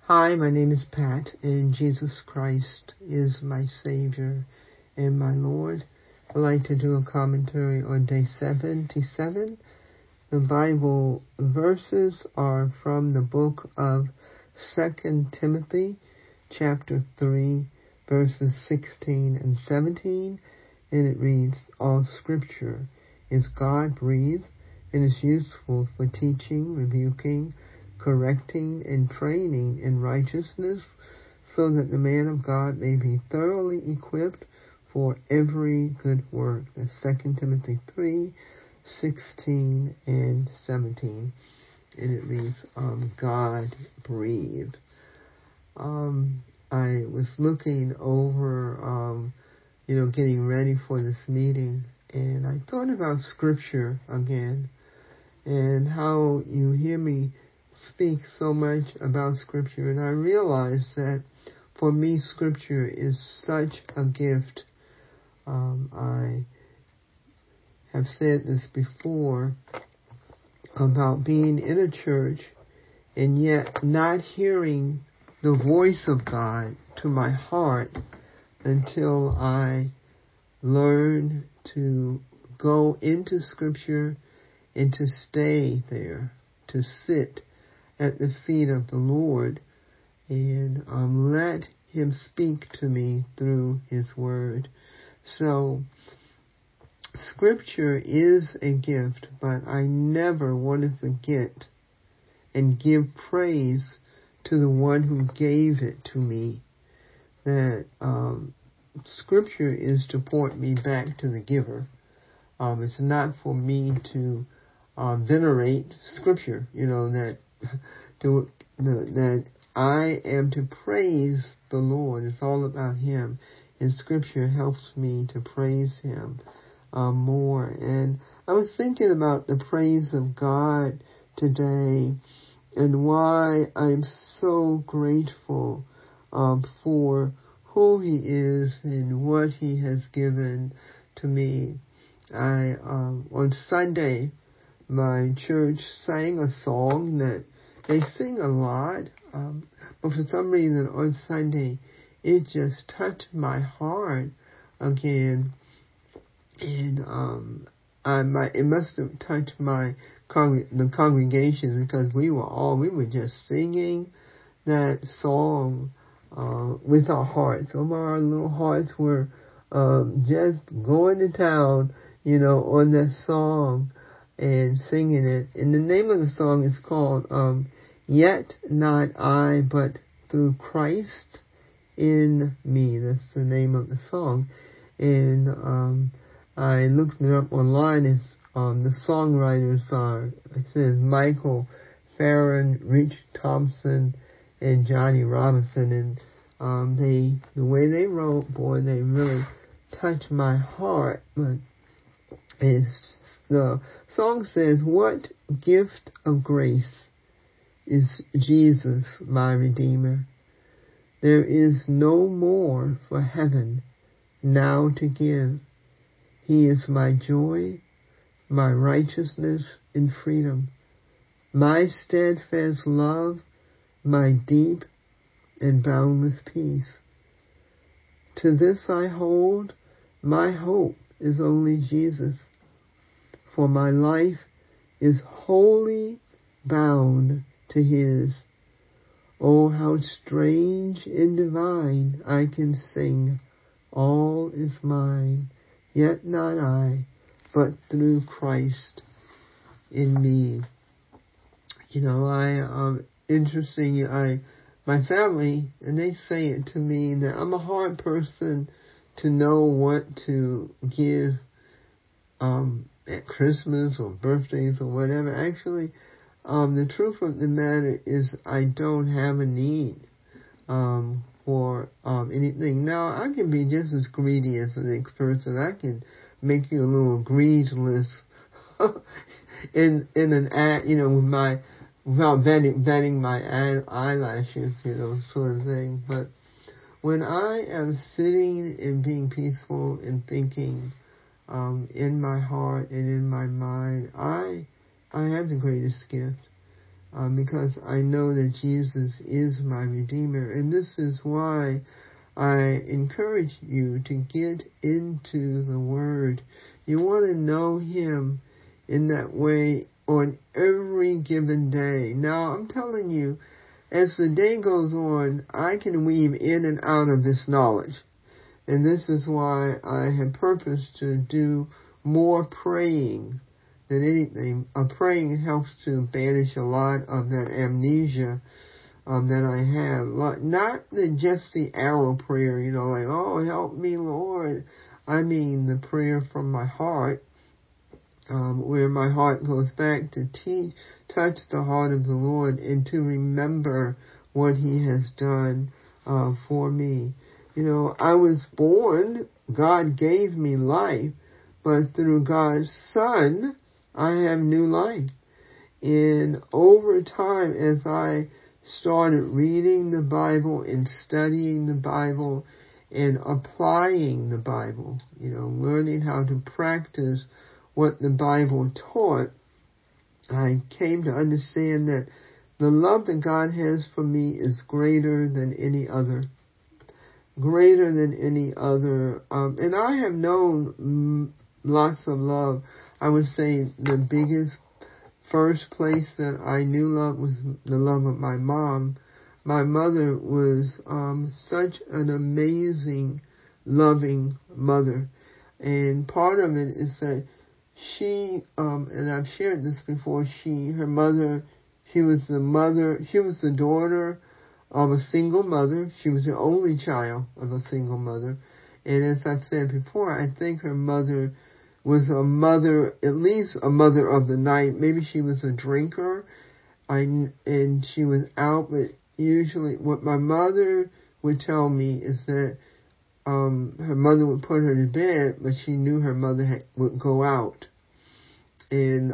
Hi, my name is Pat, and Jesus Christ is my Savior and my Lord. I'd like to do a commentary on day 77. The Bible verses are from the book of 2 Timothy, chapter 3, verses 16 and 17, and it reads, "All Scripture is God-breathed and is useful for teaching, rebuking, correcting, and training in righteousness, so that the man of God may be thoroughly equipped for every good work." That's 2 Timothy 3, 16 and 17. And it reads, God breathed. I was looking over, getting ready for this meeting, and I thought about Scripture again, and how you hear me speak so much about Scripture, and I realized that for me Scripture is such a gift. I have said this before about being in a church and yet not hearing the voice of God to my heart until I learn to go into Scripture and to stay there, to sit at the feet of the Lord and let Him speak to me through His Word. So, Scripture is a gift, but I never want to forget and give praise to the one who gave it to me. That Scripture is to point me back to the giver. It's not for me to venerate Scripture, that I am to praise the Lord. It's all about Him. And Scripture helps me to praise Him more. And I was thinking about the praise of God today and why I'm so grateful for who He is and what He has given to me. On Sunday, my church sang a song that they sing a lot, but for some reason on Sunday, it just touched my heart again, and it must have touched the congregation, because we were just singing that song with our hearts. Some of our little hearts were just going to town, on that song and singing it. And the name of the song is called Yet Not I, But Through Christ in Me. That's the name of the song. And I looked it up online. It's the songwriters are, it says Michael Farron, Rich Thompson, and Johnny Robinson. And the way they wrote, boy, they really touched my heart. But the song says, "What gift of grace is Jesus, my Redeemer? There is no more for heaven now to give. He is my joy, my righteousness and freedom, my steadfast love, my deep and boundless peace. To this I hold, my hope is only Jesus, for my life is wholly bound to His. Oh, how strange and divine I can sing, all is mine, yet not I, but through Christ in me." My family, and they say it to me, that I'm a hard person to know what to give at Christmas or birthdays or whatever. Actually, the truth of the matter is I don't have a need for anything. Now, I can be just as greedy as the next person. I can make you a little greed list in an ad, without vetting my eyelashes, sort of thing. But when I am sitting and being peaceful and thinking in my heart and in my mind, I have the greatest gift. because I know that Jesus is my Redeemer. And this is why I encourage you to get into the Word. You want to know Him in that way on every given day. Now, I'm telling you, as the day goes on, I can weave in and out of this knowledge. And this is why I have purposed to do more praying than anything. Praying helps to banish a lot of that amnesia that I have. Not just the arrow prayer, like, oh, help me, Lord. I mean the prayer from my heart, where my heart goes back to touch the heart of the Lord and to remember what He has done for me. I was born, God gave me life, but through God's Son, I have new life. And over time, as I started reading the Bible and studying the Bible and applying the Bible, learning how to practice what the Bible taught, I came to understand that the love that God has for me is greater than any other. Greater than any other. And I have known lots of love. I would say the biggest first place that I knew love was the love of my mom. My mother was such an amazing, loving mother. And part of it is that she, and I've shared this before, she was the daughter of a single mother. She was the only child of a single mother. And as I've said before, I think her mother was a mother, at least a mother of the night. Maybe she was a drinker, and she was out, but usually what my mother would tell me is that her mother would put her to bed, but she knew her mother would go out. And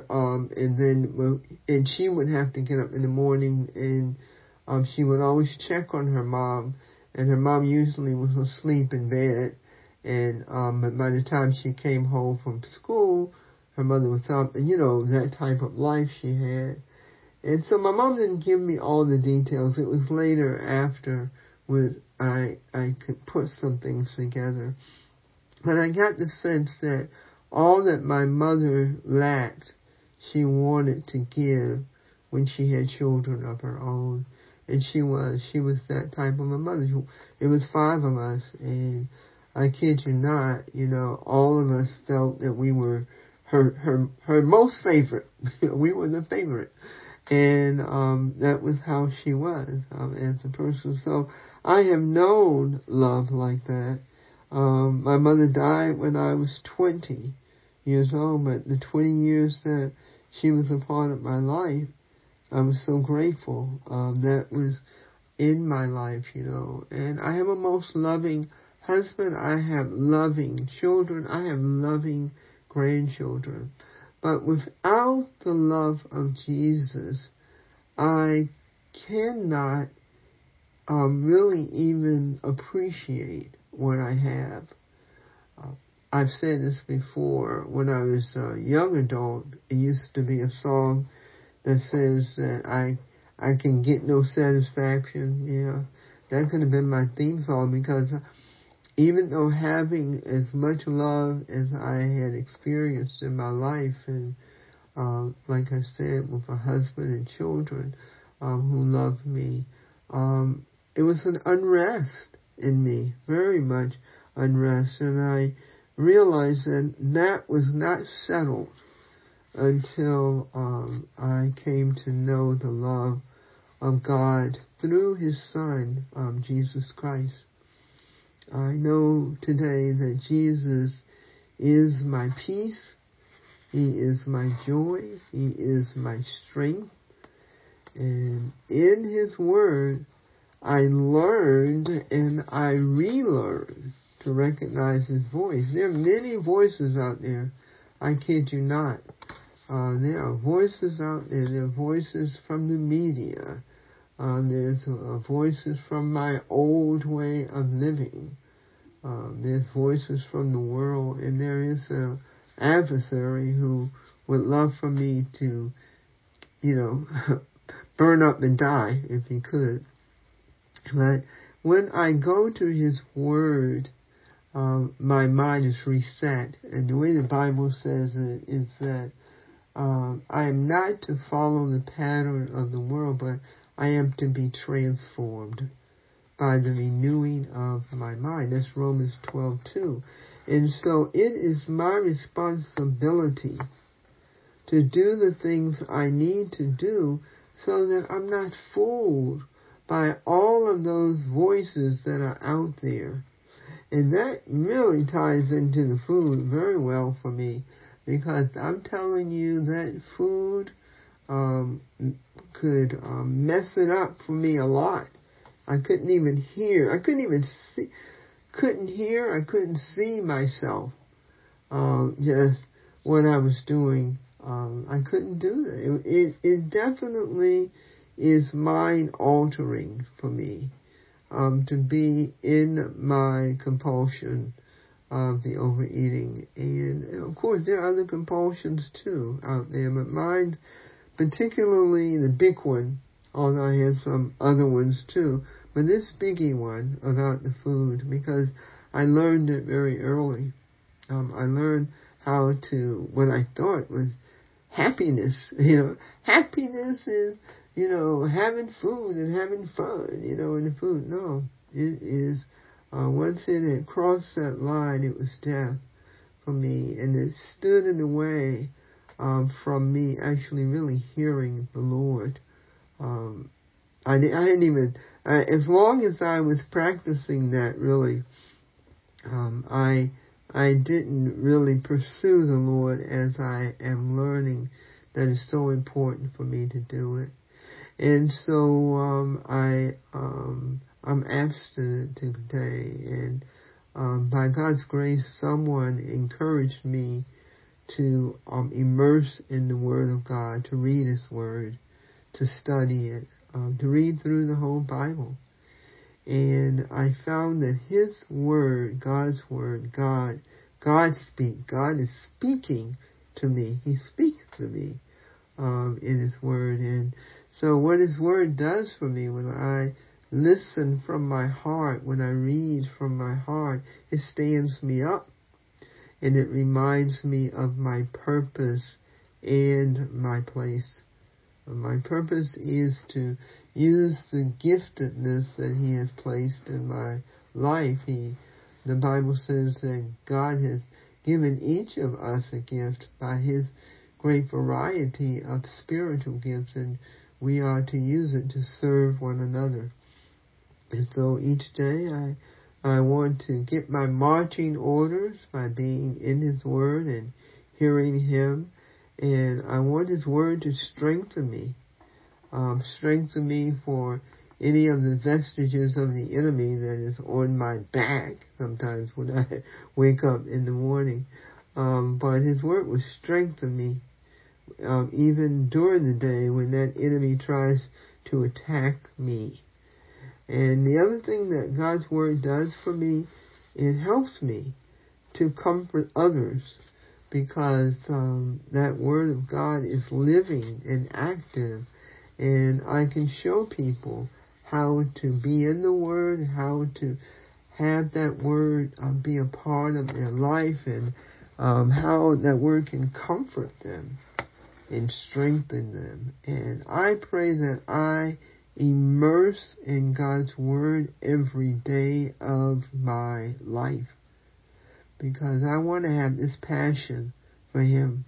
she would have to get up in the morning, and she would always check on her mom, and her mom usually was asleep in bed. And but by the time she came home from school, her mother was up, and that type of life she had. And so my mom didn't give me all the details. It was later after when I could put some things together. But I got the sense that all that my mother lacked, she wanted to give when she had children of her own. And she was that type of a mother. It was 5 of us, and I kid you not, all of us felt that we were her most favorite. We were the favorite. And that was how she was as a person. So I have known love like that. My mother died when I was 20 years old, but the 20 years that she was a part of my life, I was so grateful that was in my life, And I have a most loving husband. I have loving children. I have loving grandchildren. But without the love of Jesus, I cannot really even appreciate what I have. I've said this before. When I was a young adult, it used to be a song that says that I can get no satisfaction. Yeah, that could have been my theme song, because even though having as much love as I had experienced in my life, and like I said, with a husband and children who loved me, it was an unrest in me, very much unrest, and I realized that was not settled until I came to know the love of God through His Son, Jesus Christ. I know today that Jesus is my peace. He is my joy. He is my strength. And in His Word, I learned and I relearned to recognize His voice. There are many voices out there. I kid you not. There are voices out there. There are voices from the media. There's voices from my old way of living. There's voices from the world. And there is an adversary who would love for me to, burn up and die if he could. But when I go to his word, my mind is reset. And the way the Bible says it is that I am not to follow the pattern of the world, but I am to be transformed by the renewing of my mind. That's Romans 12:2. And so it is my responsibility to do the things I need to do so that I'm not fooled by all of those voices that are out there. And that really ties into the food very well for me, because I'm telling you that food could mess it up for me a lot. I couldn't even hear. I couldn't even see. Couldn't hear. I couldn't see myself. Just what I was doing. I couldn't do that. It definitely is mind altering for me. To be in my compulsion of the overeating. And of course there are other compulsions too out there, but mine, particularly the big one, although I have some other ones too, but this biggie one about the food, because I learned it very early. I learned how to, what I thought was happiness. Happiness is, having food and having fun, in the food. No, it is, once it had crossed that line, it was death for me, and it stood in the way from me actually really hearing the Lord. I hadn't even, as long as I was practicing that, really, I didn't really pursue the Lord as I am learning that it's so important for me to do it. And so I'm abstinent today, and by God's grace, someone encouraged me to immerse in the Word of God, to read His Word, to study it, to read through the whole Bible. And I found that His Word, God's Word, God is speaking to me. He speaks to me in His Word. And so what His Word does for me when I listen from my heart, when I read from my heart, it stands me up. And it reminds me of my purpose and my place. My purpose is to use the giftedness that He has placed in my life. The Bible says that God has given each of us a gift by His great variety of spiritual gifts, and we are to use it to serve one another. And so each day I want to get my marching orders by being in His Word and hearing Him. And I want His Word to strengthen me for any of the vestiges of the enemy that is on my back sometimes when I wake up in the morning. But His Word will strengthen me even during the day when that enemy tries to attack me. And the other thing that God's Word does for me, it helps me to comfort others, because that Word of God is living and active, and I can show people how to be in the Word, how to have that Word be a part of their life, and how that Word can comfort them and strengthen them. And I pray that I immerse in God's Word every day of my life, because I want to have this passion for Him.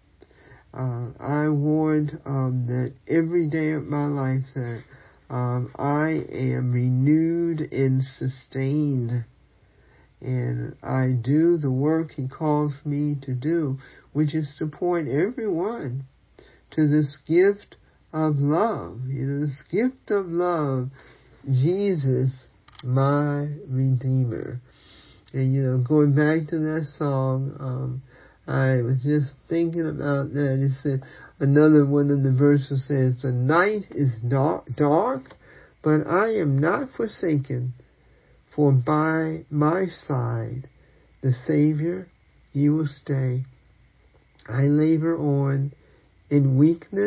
I want that every day of my life that I am renewed and sustained, and I do the work He calls me to do, which is to point everyone to this gift of love. This gift of love, Jesus, my Redeemer. And going back to that song, I was just thinking about that. It said, another one of the verses says, the night is dark, but I am not forsaken, for by my side the Savior, He will stay. I labor on in weakness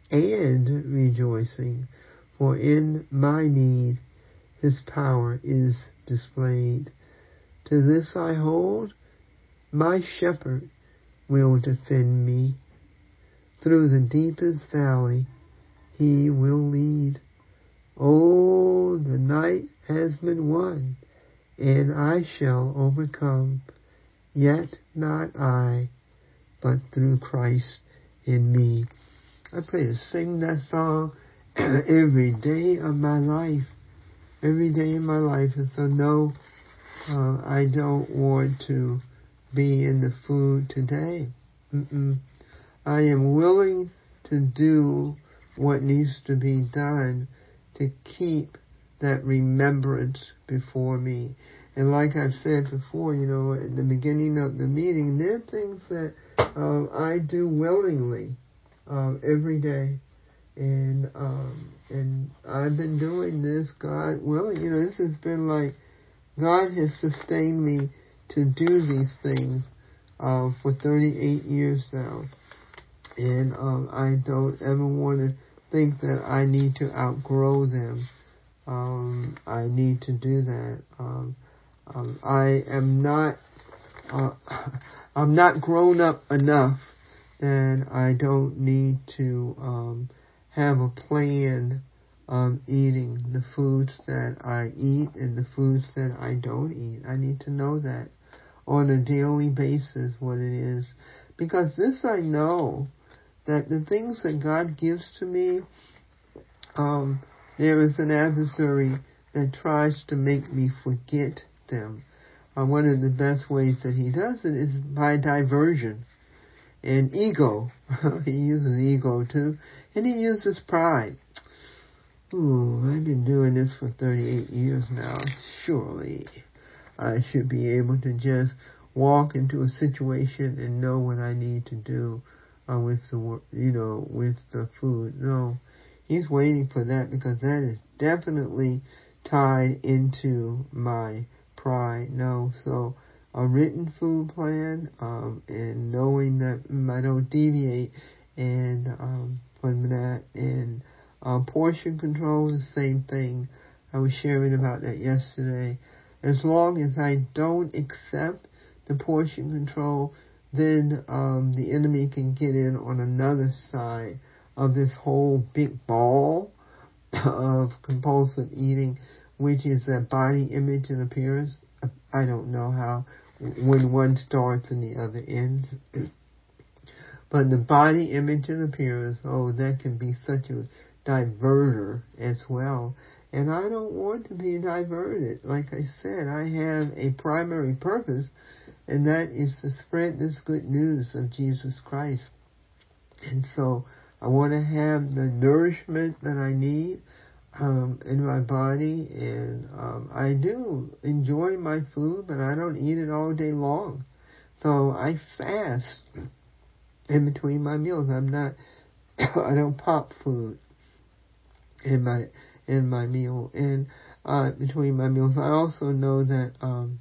and rejoicing, for in my need his power is displayed. To this I hold, my shepherd will defend me. Through the deepest valley he will lead. Oh, the night has been won, and I shall overcome. Yet not I, but through Christ in me. I pray to sing that song every day of my life. Every day in my life. And so no, I don't want to be in the food today. I am willing to do what needs to be done to keep that remembrance before me. And like I've said before, at the beginning of the meeting, there are things that I do willingly every day. And I've been doing this, God willing. This has been like, God has sustained me to do these things for 38 years now. And I don't ever want to think that I need to outgrow them. I need to do that. I am not, I'm not grown up enough that I don't need to have a plan eating the foods that I eat and the foods that I don't eat. I need to know that on a daily basis what it is. Because this I know, that the things that God gives to me, there is an adversary that tries to make me forget them. One of the best ways that he does it is by diversion and ego. He uses ego too, and he uses pride. Ooh, I've been doing this for 38 years now. Surely I should be able to just walk into a situation and know what I need to do with the food. No, he's waiting for that, because that is definitely tied into my pride. No, so a written food plan, and knowing that I don't deviate, and from that, and portion control, the same thing. I was sharing about that yesterday. As long as I don't accept the portion control, then the enemy can get in on another side of this whole big ball of compulsive eating, which is that body image and appearance. I don't know how, when one starts and the other ends. But the body image and appearance, that can be such a diverter as well. And I don't want to be diverted. Like I said, I have a primary purpose, and that is to spread this good news of Jesus Christ. And so I want to have the nourishment that I need in my body, and I do enjoy my food, but I don't eat it all day long. So I fast in between my meals. I don't pop food in my meal, and between my meals. I also know that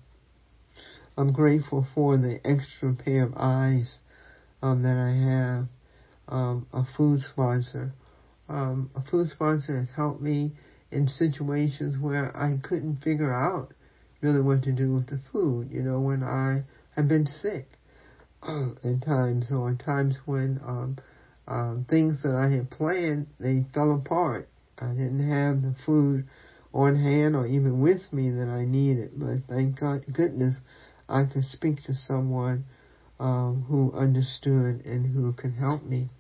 I'm grateful for the extra pair of eyes that I have. A food sponsor. A food sponsor has helped me in situations where I couldn't figure out really what to do with the food, when I have been sick at times, or times when things that I had planned, they fell apart. I didn't have the food on hand or even with me that I needed, but thank goodness I could speak to someone who understood and who could help me.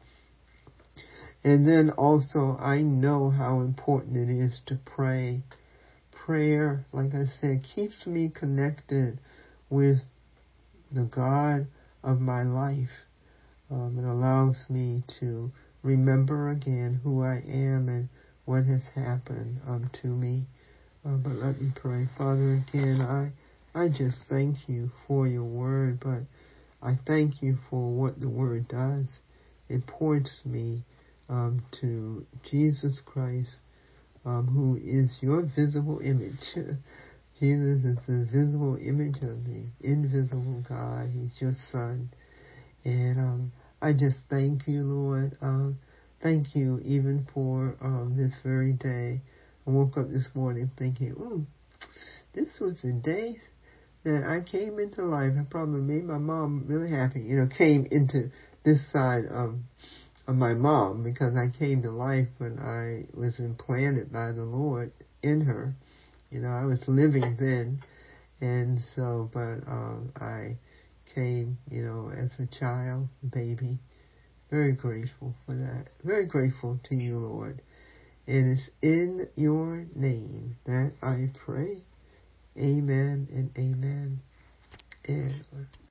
And then also, I know how important it is to pray. Prayer, like I said, keeps me connected with the God of my life. It allows me to remember again who I am and what has happened to me. But let me pray. Father, again, I just thank you for your word, but I thank you for what the word does. It points me to Jesus Christ, who is your visible image. Jesus is the visible image of the invisible God. He's your Son. And I just thank you, Lord, thank you even for this very day. I woke up this morning thinking, this was the day that I came into life. I probably made my mom really happy. Came into this side of my mom, because I came to life when I was implanted by the Lord in her. I was living then, and so, but I came, as a child, baby. Very grateful for that. Very grateful to you, Lord. And it's in your name that I pray. Amen and amen. And